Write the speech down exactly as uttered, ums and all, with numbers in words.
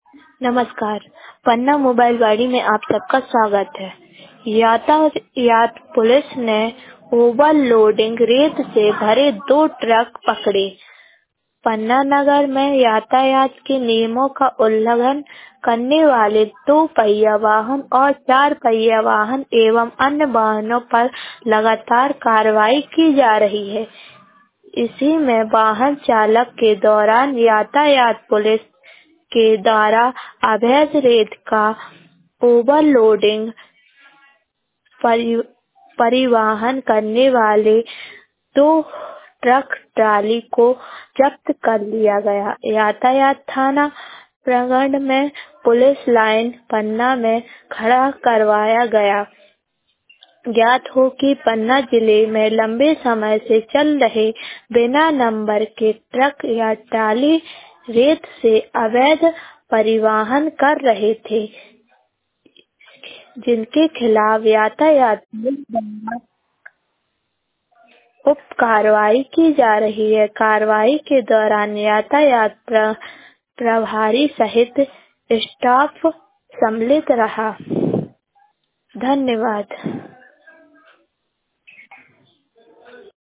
नमस्कार। पन्ना मोबाइल गाड़ी में आप सबका स्वागत है। यातायात पुलिस ने ओवरलोडिंग रेत से भरे दो ट्रक पकड़े। पन्ना नगर में यातायात के नियमों का उल्लंघन करने वाले दो पहिया वाहन और चार पहिया वाहन एवं अन्य वाहनों पर लगातार कार्रवाई की जा रही है। इसी में वाहन चालक के दौरान यातायात पुलिस के द्वारा अवैध रेत का ओवरलोडिंग परि, परिवहन करने वाले दो ट्रक ट्राली को जब्त कर लिया गया। यातायात थाना प्रांगण में पुलिस लाइन पन्ना में खड़ा करवाया गया। ज्ञात हो कि पन्ना जिले में लंबे समय से चल रहे बिना नंबर के ट्रक या ट्राली रेत से अवैध परिवहन कर रहे थे, जिनके खिलाफ यातायात पुलिस द्वारा उप कार्रवाई की जा रही है। कार्रवाई के दौरान यातायात प्र, प्रभारी सहित स्टाफ सम्मिलित रहा। धन्यवाद।